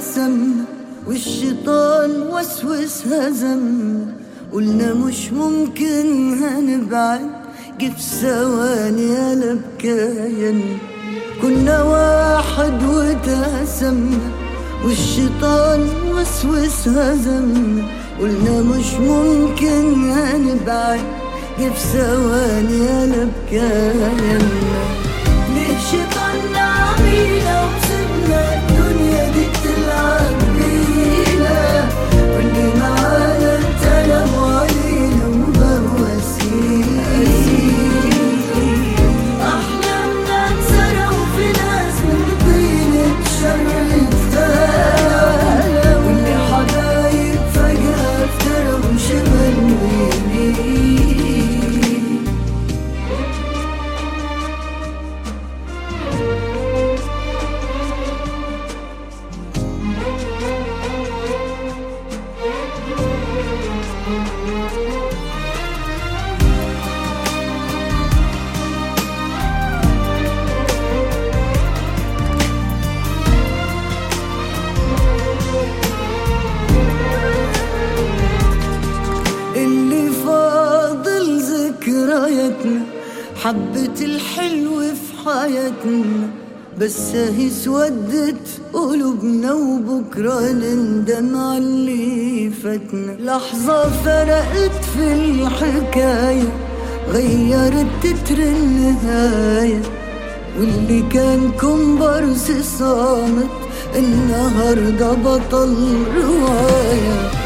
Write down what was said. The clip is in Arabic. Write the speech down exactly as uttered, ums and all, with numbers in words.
وتقاسمنا، والشيطان وسوس هزمنا. قلنا مش ممكن هنبعد، جه في ثواني قلب كيان. كنا واحد وتقاسمنا، والشيطان وسوس هزمنا. قلنا مش ممكن هنبعد، جه في ثواني قلب كياننا. ليه شيطاننا عمينا وسبنا الدنيا دي بتلعب بينا، واللي معانا اتقلبوا علينا وبقوا وسيلة. أحلامنا اتسرقوا في ناس من طينة شر اتفرقوا، واللي حبايب فجأة افترقوا شمال ويمين. اللي فاضل ذكرياتنا، حبة الحلو في حياتنا، بس اهي سودت قلوبنا وبكرة نندم على اللي فاتنا. لحظة فرقت في الحكاية، غيرت تتر النهاية، واللي كان كومبارس صامت النهاردة بطل رواية.